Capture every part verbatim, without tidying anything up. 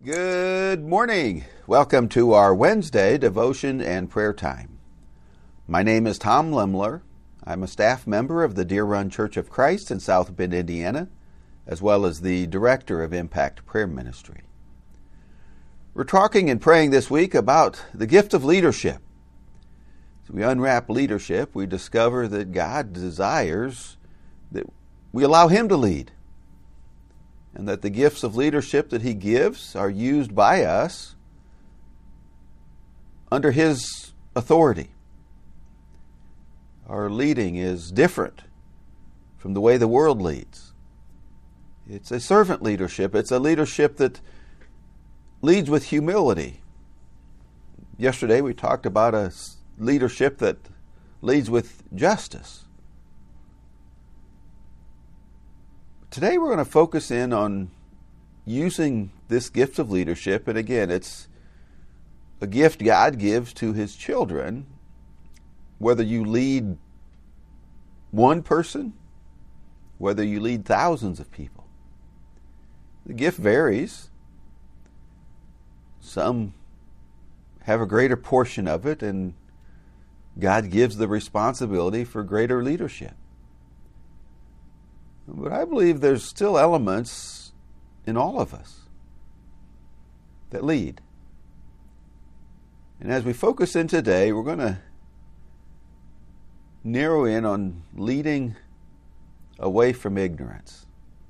Good morning. Welcome to our Wednesday devotion and prayer time. My name is Tom Lemler. I'm a staff member of the Deer Run Church of Christ in South Bend, Indiana, as well as the director of Impact Prayer Ministry. We're talking and praying this week about the gift of leadership. As we unwrap leadership, we discover that God desires that we allow Him to lead, and that the gifts of leadership that He gives are used by us under His authority. Our leading is different from the way the world leads. It's a servant leadership. It's a leadership that leads with humility. Yesterday we talked about a leadership that leads with justice. Today we're going to focus in on using this gift of leadership, and again, it's a gift God gives to His children, whether you lead one person, whether you lead thousands of people. The gift varies. Some have a greater portion of it, and God gives the responsibility for greater leadership. But I believe there's still elements in all of us that lead. And as we focus in today, we're going to narrow in on leading away from ignorance.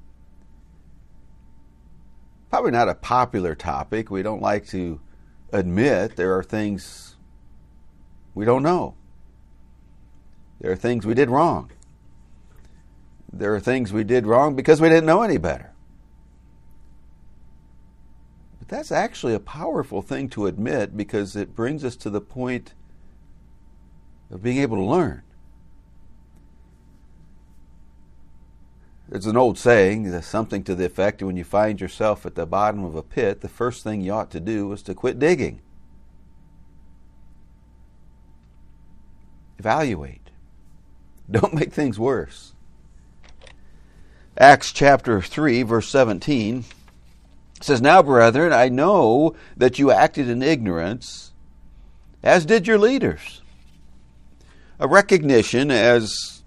Probably not a popular topic. We don't like to admit there are things we don't know. There are things we did wrong. There are things we did wrong because we didn't know any better. But that's actually a powerful thing to admit, because it brings us to the point of being able to learn. There's an old saying, something to the effect, when you find yourself at the bottom of a pit, the first thing you ought to do is to quit digging. Evaluate. Don't make things worse. Acts chapter three, verse seventeen says, "Now, brethren, I know that you acted in ignorance, as did your leaders." A recognition as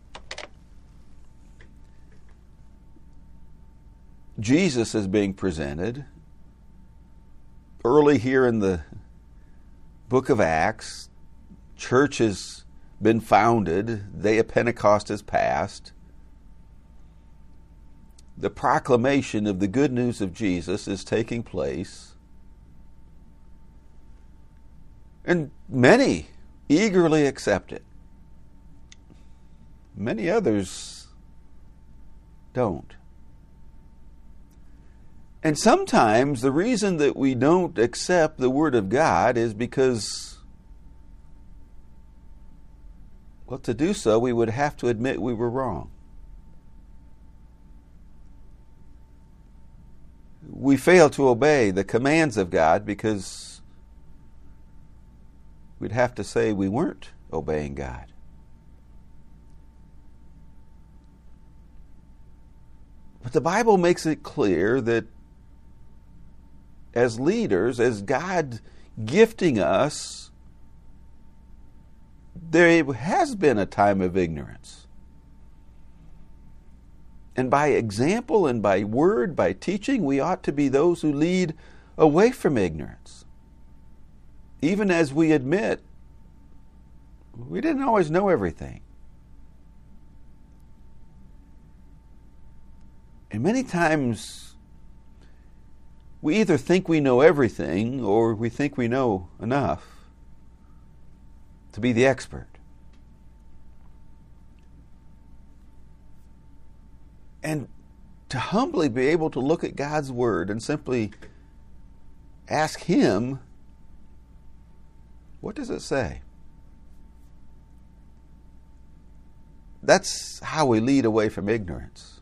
Jesus is being presented early here in the book of Acts. Church has been founded. Day of Pentecost has passed. The proclamation of the good news of Jesus is taking place. And many eagerly accept it. Many others don't. And sometimes the reason that we don't accept the Word of God is because, well, to do so, we would have to admit we were wrong. We fail to obey the commands of God because we'd have to say we weren't obeying God. But the Bible makes it clear that as leaders, as God gifting us, there has been a time of ignorance. And by example and by word, by teaching, we ought to be those who lead away from ignorance. Even as we admit, we didn't always know everything. And many times, we either think we know everything or we think we know enough to be the expert. And to humbly be able to look at God's Word and simply ask Him, what does it say? That's how we lead away from ignorance.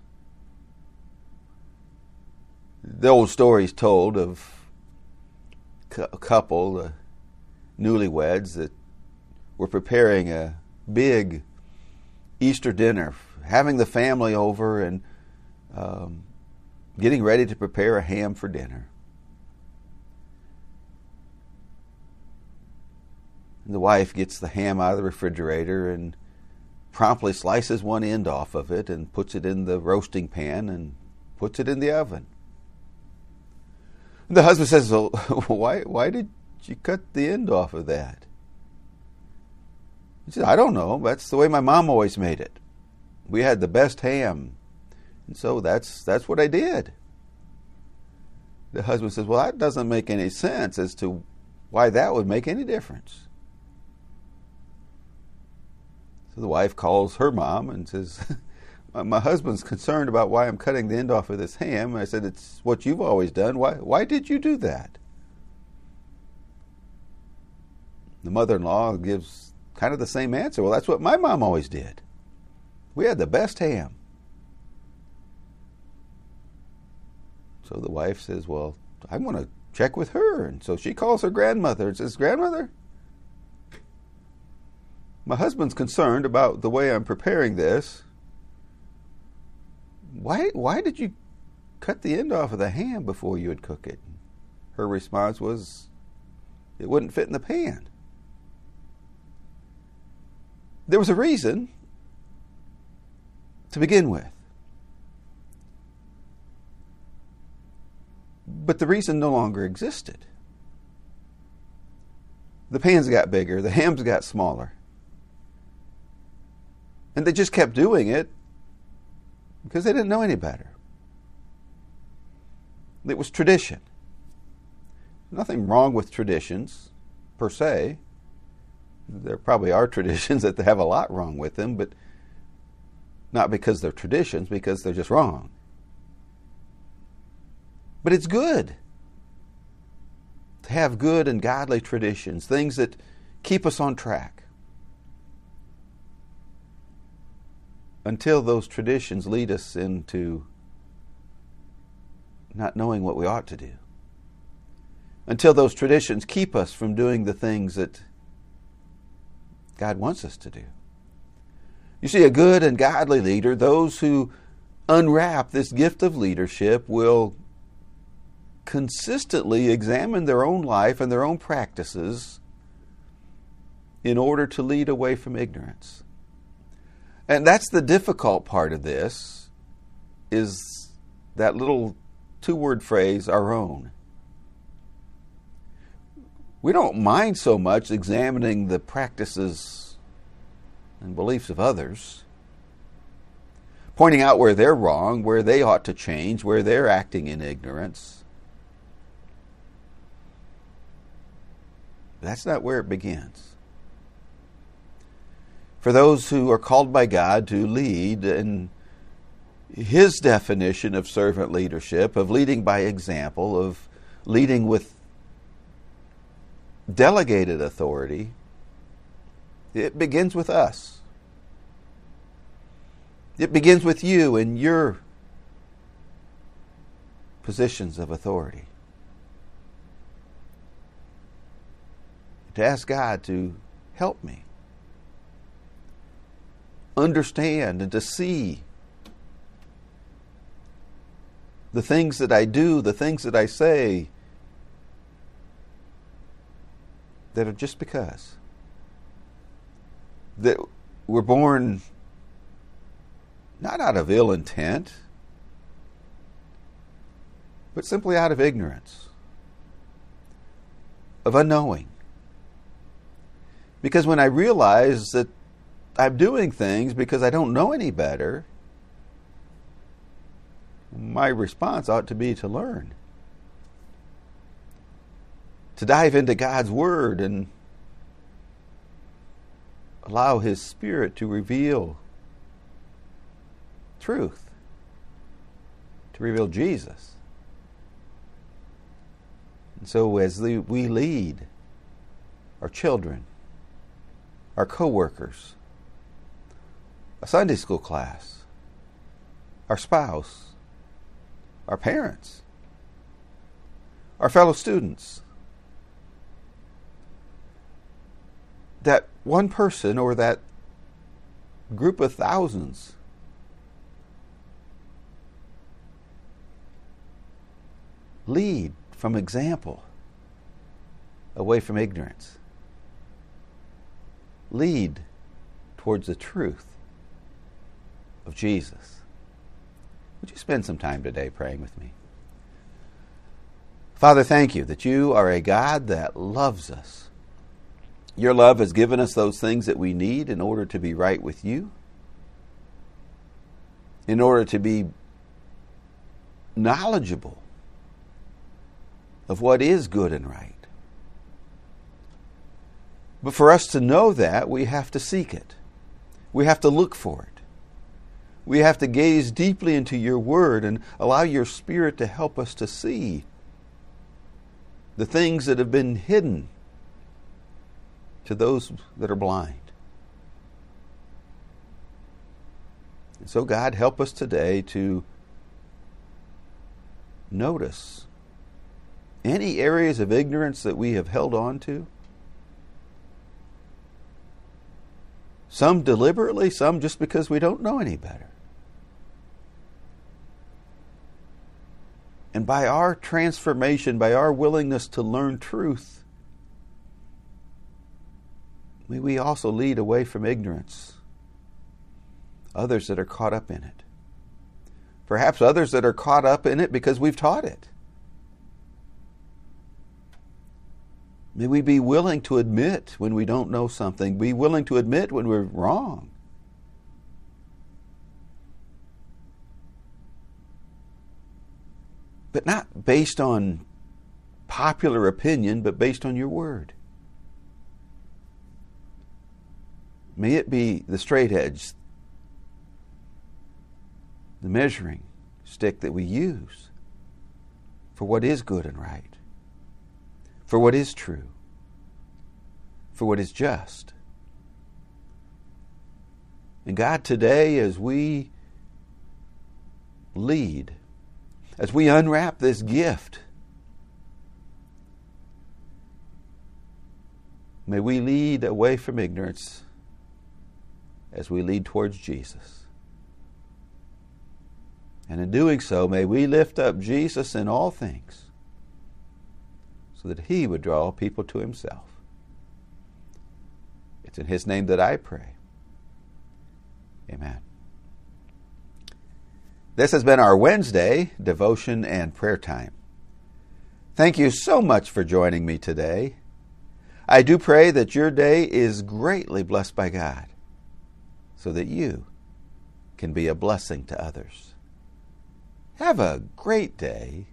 The old story is told of a couple, the newlyweds, that were preparing a big Easter dinner, having the family over and um, getting ready to prepare a ham for dinner. And the wife gets the ham out of the refrigerator and promptly slices one end off of it and puts it in the roasting pan and puts it in the oven. And the husband says, well, why, why did you cut the end off of that? He says, I don't know. That's the way my mom always made it. We had the best ham. And so that's that's what I did. The husband says, well, that doesn't make any sense as to why that would make any difference. So the wife calls her mom and says, my husband's concerned about why I'm cutting the end off of this ham. And I said, it's what you've always done. Why, why did you do that? The mother-in-law gives kind of the same answer. Well, that's what my mom always did. We had the best ham. So the wife says, well, I want to check with her. And so she calls her grandmother and says, Grandmother, my husband's concerned about the way I'm preparing this. Why, why did you cut the end off of the ham before you would cook it? Her response was, it wouldn't fit in the pan. There was a reason to begin with. But the reason no longer existed. The pans got bigger, the hams got smaller. And they just kept doing it because they didn't know any better. It was tradition. Nothing wrong with traditions, per se. There probably are traditions that have a lot wrong with them, but not because they're traditions, because they're just wrong. But it's good to have good and godly traditions, things that keep us on track, until those traditions lead us into not knowing what we ought to do, until those traditions keep us from doing the things that God wants us to do. You see, a good and godly leader, those who unwrap this gift of leadership, will consistently examine their own life and their own practices in order to lead away from ignorance. And that's the difficult part of this, is that little two-word phrase, our own. We don't mind so much examining the practices and beliefs of others, pointing out where they're wrong, where they ought to change, where they're acting in ignorance. That's not where it begins. For those who are called by God to lead, in His definition of servant leadership, of leading by example, of leading with delegated authority, it begins with us. It begins with you and your positions of authority. To ask God to help me understand and to see the things that I do, the things that I say, that are just because. That we're born not out of ill intent, but simply out of ignorance, of unknowing. Because when I realize that I'm doing things because I don't know any better, my response ought to be to learn. To dive into God's Word and allow His Spirit to reveal truth, to reveal Jesus. And so as we lead our children, our co-workers, a Sunday school class, our spouse, our parents, our fellow students, that one person or that group of thousands lead from example away from ignorance. lead towards the truth of Jesus. Would you spend some time today praying with me? Father, thank you that you are a God that loves us. Your love has given us those things that we need in order to be right with you, in order to be knowledgeable of what is good and right. But for us to know that, we have to seek it. We have to look for it. We have to gaze deeply into your word and allow your Spirit to help us to see the things that have been hidden to those that are blind. And so, God, help us today to notice any areas of ignorance that we have held on to. Some deliberately, some just because we don't know any better. And by our transformation, by our willingness to learn truth, may we also lead away from ignorance others that are caught up in it. Perhaps others that are caught up in it because we've taught it. May we be willing to admit when we don't know something, be willing to admit when we're wrong. But not based on popular opinion, but based on your word. May it be the straight edge, the measuring stick that we use for what is good and right, for what is true, for what is just. And God, today as we lead, as we unwrap this gift, may we lead away from ignorance as we lead towards Jesus. And in doing so, may we lift up Jesus in all things so that he would draw people to himself. It's in his name that I pray. Amen. This has been our Wednesday devotion and prayer time. Thank you so much for joining me today. I do pray that your day is greatly blessed by God, so that you can be a blessing to others. Have a great day,